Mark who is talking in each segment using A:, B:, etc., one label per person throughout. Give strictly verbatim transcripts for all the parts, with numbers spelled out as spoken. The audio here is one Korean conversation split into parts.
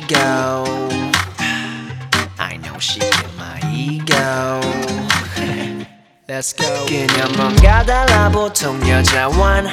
A: ego. I know she get my ego. Let's go. 그냥 뭔가 달라 보통 여자wan.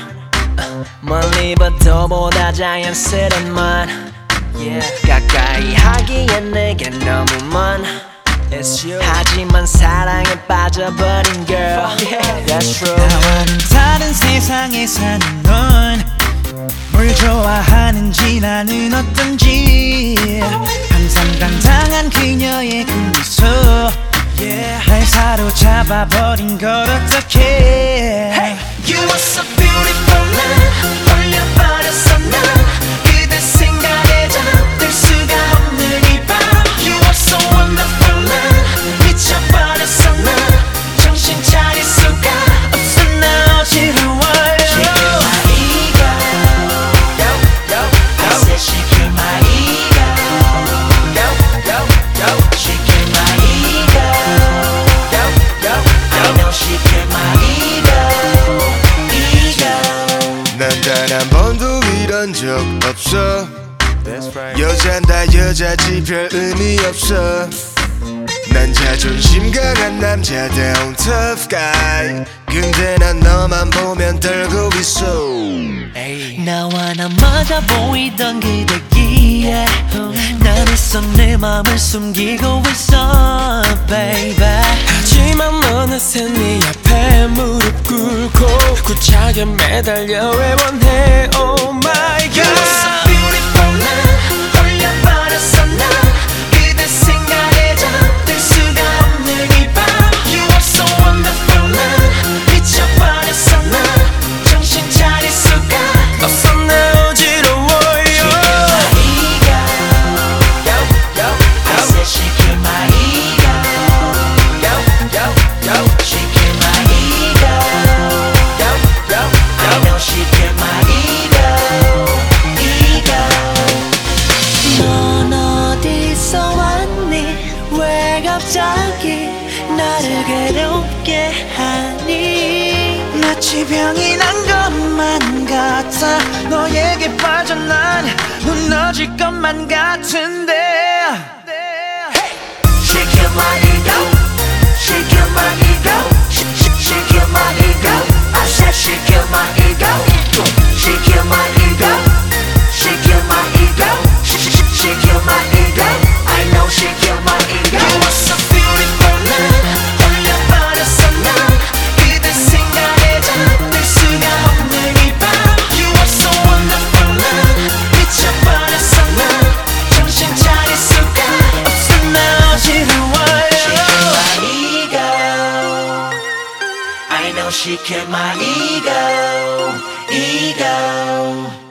A: 멀리부터보다 자연스런 만. Yeah. 가까이 하기엔 내겐 너무 먼. It's you. 하지만 사랑에 빠져버린 girl. Yeah, that's true.
B: 나와는 다른 세상에 사는 넌 뭘 좋아하는지 나는 어떤지 항상 당당한 그녀의 그 미소 yeah. 날 사로잡아버린 걸 어떡해
A: Hey, you are so beautiful 난 홀려버렸어 난 그대 생각에 잠들 수가 없는 이 밤 You are so wonderful 난 미쳐버렸어 난 정신 차릴 수가 없어 나 어지러워요
C: 단 한 번도 이런 적 없어 여잔 다 여자지 별 의미 없어 난 자존심 강한 남자다운 tough guy 근데 난 너만 보면 떨고 있어
B: 나와 나 맞아 보이던 그대기에 난 있어 내 맘을 숨기고 있어 baby
A: 하지만 어느새 네 앞에 무릎 꿇고 구차게 매달려 애원해 Oh my God You are so beautiful 난 홀려버렸어 난 그대 생각에 잠들 수가 없는 이 밤 You are so wonderful 난 미쳐버렸어 난 정신 차릴 수가 없어 나 어지러워요
B: 갑자기 나를 괴롭게 하니 마치 병이 난 것만 같아 너에게 빠져 난 무너질 것만 같은데
A: Shake your my ego Shake your my ego Shake your my ego I said shake your my ego Shake your my ego Shake your my ego Shake your my ego I know shake your my ego You are so beautiful 난 홀려버렸어 난 그대 생각에 잠들 수가 없는 이 밤 You are so wonderful 난 미쳐버렸어 난 정신 차릴 수가 없어 나 어지러워요 Shake your my ego I know shake your my ego Ego